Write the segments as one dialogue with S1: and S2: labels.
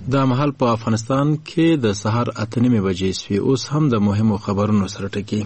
S1: دا مهال په افغانستان کې د سهار 8:30 بجې شوې. اوس هم د مهمو خبرونو سره ټکی.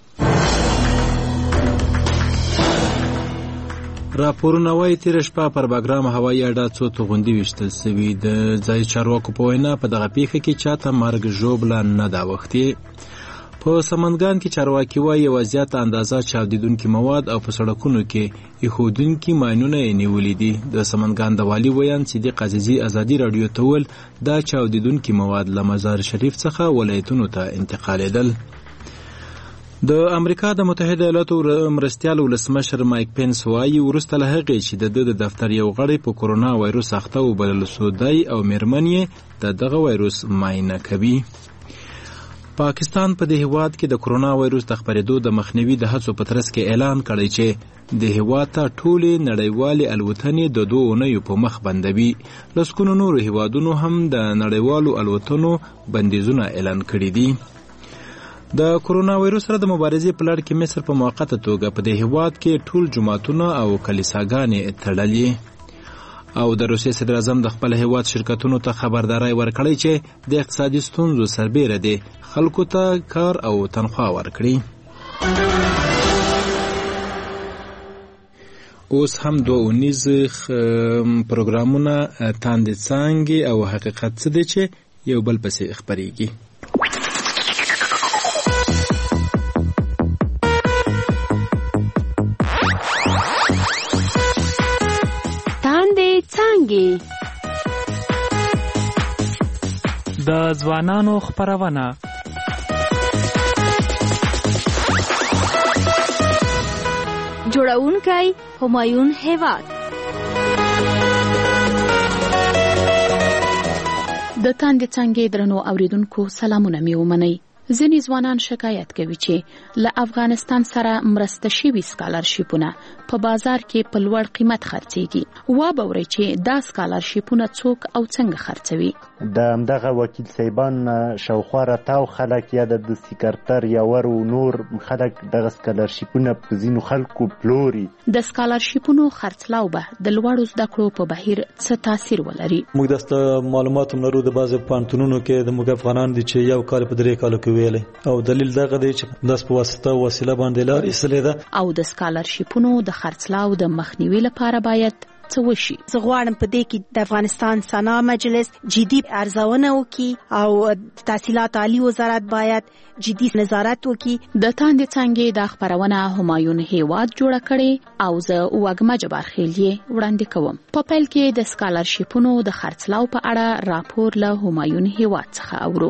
S1: راپورونه وايي تېره شپه پر باګرام هوایي اډه څو توغندي ویشتل سوي. د ځایي چارواکو په وینا په دغه پیښه کې چاته مرګ ژوبله نه ده اوښتې. په سمنګان کې چارواکي وايي یوه زیاته اندازه چاودېدونکي مواد او په سړکونو کې ایښودونکي ماینونه یې نیولي دي. د سمنګان د والي ویان صدیق عزیزي ازادي راډیو ته وویل دا چاودېدونکي مواد له مزار شریف څخه ولایتونو ته انتقالېدل. د امریکا د متحده ایالاتو مرستیال ولسمشر مایک پینس وایي وروسته له هغې چې د دفتر یو غړی په کورونا وایروس اخته وبلل سو، دی او میرمن یې د دغه وایروس معاینه کوي. پاکستان په دې هیواد کې د کورونا وایروس د خپرېدو د مخنیوي د هڅو په ترڅ کې اعلان کړی چې د هیواد ته ټولې نړیوالې الوتنې د 2 اونیو په مخ بندوي. لسګونو نورو هیوادونو هم د نړیوالو الوتنو بندیزونه اعلان کړي دي. د کورونا وایروس سره د مبارزې په لړ کې مصر په موقته توګه په دې هیواد کې ټول جوماتونه او کلیساګانې تړلې. او د روسیې صدر اعظم د خپل هیواد شرکتونو ته خبرداری ورکړی چې د اقتصادي ستونزو سربیره دي خلکو ته کار او تنخواه ورکړي. اوس هم 2 اونیز پروګرامونه تاندې څانګې او حقیقت څه دی چې یو بل پسې خپریږي.
S2: د ځوانانو خپرونه
S3: جوړونکی همایون هیواد.
S4: د تاندې څانګې درنو اوریدونکو سلامونه مې ومنئ. ځینې ځوانان شکایت کوي چې له افغانستان سره مرسته شوي سکالرشیپونه په بازار کې په لوړ قیمت خرڅېږي. وابورئ چې دا سکالرشیپونه څوک او څنګه خرڅوي.
S5: د همدغه وکیل صاحبان شاوخوا راتاو خلک یا د سکرتر یا ورو نور خلک دغه سکالرشیپونه په ځینو خلکو پلوري.
S4: د سکالرشیپونو خرڅلاو به د لوړو زده کړو په بهیر څه تاثیر ولري.
S6: موږ د معلوماتو لرو د بعضو پوهنتونونو کې د موږ افغانان دي چې یو کال په 3 کالو کې ویلي او دلیل دغه دی چې داس په وسیله باندې لار ایستلې ده. او
S4: د سکالرشیپونو د خرڅلاو د مخنیوي لپاره باید څه وشي.
S3: زه غواړم په دې کې د افغانستان سنا مجلس جدي ارزونه وکړي او تحصیلات عالی وزارت باید جدي نظارت وکړي.
S4: د تاندې څانګې د خبرونه همایون هیواد جوړه کړي او زه وګما جبار خیل یې وړاندې کوم. په پیل کې د سکالرشیپونو د خرڅلاو په اړه راپور له همایون هیواد څخه اورو.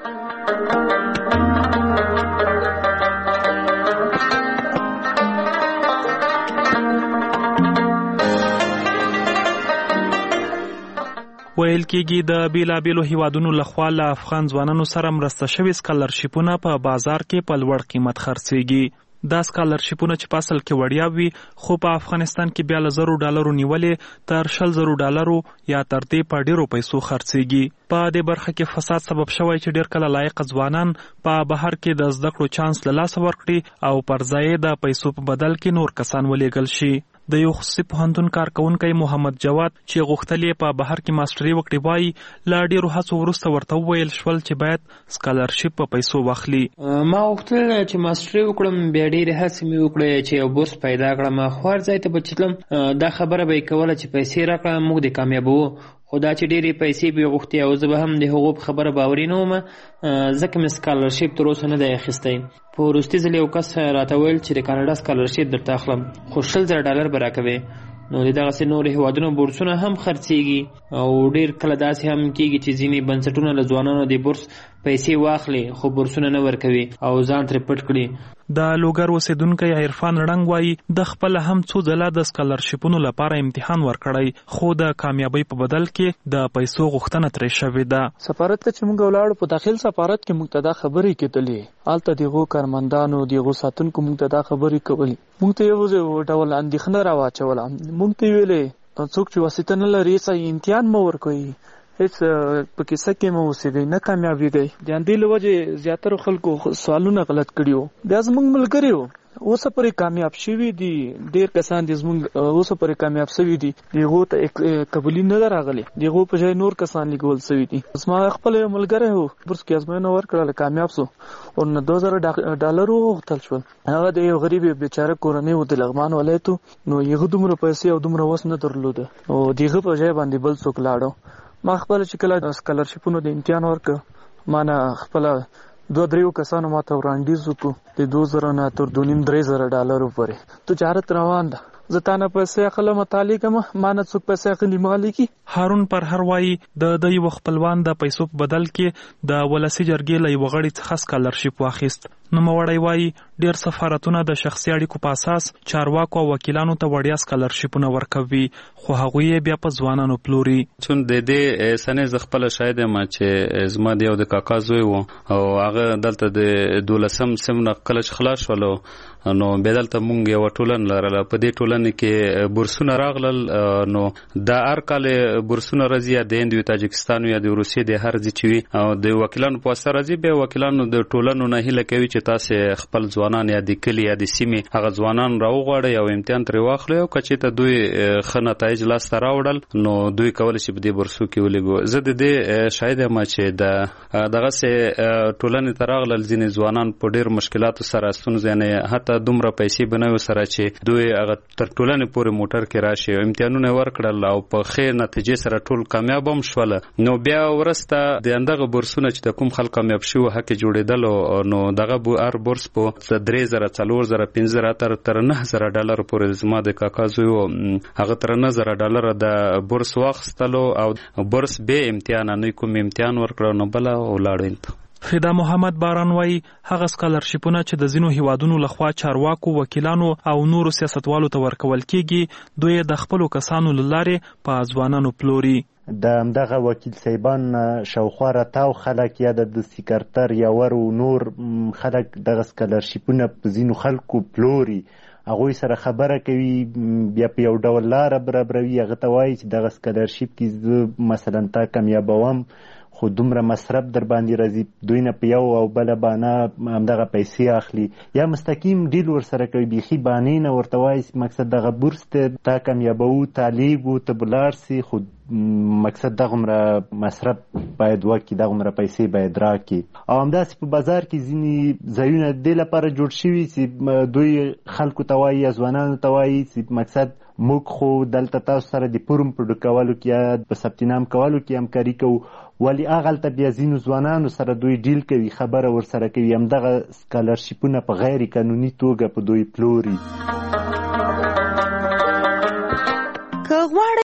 S2: ویل کېږي د بیلابیلو هیوادونو لخوا له افغان ځوانانو سره مرسته شوي سکالرشیپونه په بازار کې په لوړ قیمت خرڅېږي. دا سکالرشیپونه چې په اصل کې وړیا وي خو په افغانستان کې بیا له $1,000 نیولې تر $100,000 یا تر دې په ډېرو پیسو خرڅېږي. په دې برخه کې فساد سبب شوی چې ډېر کله لایق ځوانان په بهر کې د زده کړو چانس له لاسه ورکړي او پر ځای د پیسو په بدل کې نور کسان ولېږل شي. د یو خصوصي پوهنتون کارکونکی محمد جواد چې غوښتل یې په بهر کې ماسټري وکړي وایي له ډېرو هڅو وروسته ورته وویل شول چې باید سکالرشیپ په پیسو واخلي.
S7: ما غوښتل چې ماسټري وکړم، بیا ډېرې هڅې مې وکړې چې یو بورس پیدا کړم. خو هر ځای ته به چې تلم دا خبره به یې کوله چې پیسې راکړه موږ دې کامیابوو. خو دا چې ډېرې پیسې به یې غوښتې او زه به هم د هغو په خبره باوري نه وم ځکه مې سکالرشیپ تر اوسه نه دی اخیستی. په وروستي ځل یو کس راته ویل چې د کاناډا سکالرشیپ درته اخلم خو $100,000 به راکوې. نو د دغسې نورو هیوادونو بورسونه هم خرڅېږي او ډېر کله داسې هم کېږي چې ځینې بنسټونه له ځوانانو د بورس پیسې واخلي خو بورسونه نه ورکوي او ځان ترې پټ کړي.
S2: د لوګر اوسیدونکی عرفان رنګ وایي د خپله هم څو ځله د سکالرشیپونو لپاره امتحان ورکړی خو د کامیابۍ په بدل کې د پیسو غوښتنه ترې شوې ده.
S8: سفارت ته چې موږ ولاړو په داخل سفارت کې موږ ته دا خبرې کېدلې هلته دغو کارمندانو دغو ساتونکو موږ ته دا خبرې کولې. موږ ته یو ډول اندېښنه راواچوله. موږ ته ویلې څوک چې واسطه نه لري هېڅ امتحان مه ورکوئ، هیڅ په کیسه کې مو اوسېږئ، نه کامیابېږئ. د همدې له وجې زیاترو خلکو سوالونه غلط کړي وو. بیا زموږ ملګري وو اوسه پرې کامیاب شوي دي، ډېر کسان دي زموږ اوسه پرې کامیاب شوي دي، دغو ته قبولي نه ده راغلې، دغو په ځای نور کسان لیږل شوي دي. زما خپل یو ملګری و بورس کې ازموینه ورکړله، کامیاب شو او نه $2000 وغوښتل شول. هغه د یو غریب بیچاره کورنۍ و د لغمان ولایت، نو هغه دومره پیسې او دومره وس نه درلوده او دغه په ځای باندې بل څوک لاړو. ما خپل چې کله سکالرشیپونو د امتحان ورکړ، ما نه خپل 2-3 کسانو ما ته وړاندیز وکړو د $2000 نه تر $2500 پورې. تجارت روان ده، زه تا نه پیسې اخلم مطالعه کوم، ما نه څوک پیسې اخلي مالکي.
S2: هارون پرهر وایي د یو خپلوان د پیسو په بدل کې د ولسی جرګې له یو غړي څخه سکالرشیپ واخیست. نوموړی وایي ډېر سفارتونه د شخصي اړیکو په اساس چارواکو او وکیلانو ته وړیا سکالرشیپونه ورکوي، خو هغوی یې بیا په ځوانانو پلوري. چون د دې سنې زه خپله شاهد یم چې زما د یو د کاکا زوی و او هغه دلته د 12 سیم نه کله چې خلاص شولو نو بیا دلته مونږ یوه ټولنه لرله. په دې ټولنې کې بورسونه راغلل، نو دا هر کال بورسونه راځي، یا د هند وي، تاجکستان وي، یا د روسیې د هر ځای چې وي، او د وکیلانو په واسطه راځي. بیا وکیلانو د ټولنو نه هیله کوي چې تاسې خپل ځوانان یا د کلي یا د سیمې هغه ځوانان راوغواړئ او امتحان ترې واخلئ، او که چېرته دوی ښه نتایج لاسته راوړل نو دوی کولی شي په دې بورسو کې ولېږو. زه د دې شاهد یم چې دغسې ټولنې ته راغلل ځینې ځوانان په ډېرو مشکلاتو سره، ستونزې، یعنې حتی دومره پیسې به نه وي سره چې دوی هغه تر ټولنې پورې موټر کې راشي. امتحانونه ورکړل او په ښې نتیجې سره ټول کامیاب هم شوله. نو بیا وروسته د همدغه بورسونه چې د کوم خلک کامیاب شوي حق یې جوړېدلو، نو دغه هر بورس په $3000 $4000 $5000 تر $9000 پورې زما د کاکا زوی و، هغه تر $9000 د بورس واخیستلو او بورس بې امتحانه نه کوم امتحان ورکړو نو بله ولاړو. فدا محمد باران وایي هغه سکالرشیپونه چې د ځینو هیوادونو لخوا چارواکو، وکیلانو او نورو سیاستوالو ته ورکول کیږي، دوی د خپلو کسانو له لارې په ځوانانو پلوري.
S5: د همدغه وکیل صاحبان شاوخوا راتاو خلک یا د سکرتر یا ور او نور خلک دغه سکالرشیپونه په ځینو خلکو پلوري، هغوی سره خبره کوي، بیا په یو ډول لاره برابروي، هغه ته وایي چې دغه سکالرشیپ کې زه مثلا تا کامیابوم خو دومره مصرف در باندې راځي، دوی نه په یو او بله بانه همدغه پیسې اخلي، یا مستقیم ډیل ورسره کوي، بیخي بانې نه ورته وایي مقصد دغه بورس ته تا کامیابوو، تا لیږو، ته به لاړ سي، خو مقصد دغومره مصرف باید وکړي، دغومره پیسې باید راکړي. او همداسې په بازار کې ځینې ځایونه د دې لپاره جوړ شوي چې دوی خلکو ته وایي یا ځوانانو ته وایي چې مقصد موږ خو دلته تاسو سره د فورم په ډکولو کې یا په ثبت نام کولو کې همکاري کوو، ولې هغلته بیا ځینو ځوانانو سره دوی ډیل کوي، خبره ورسره کوي، همدغه سکالرشیپونه په غیر قانوني توګه په دوی پلوري.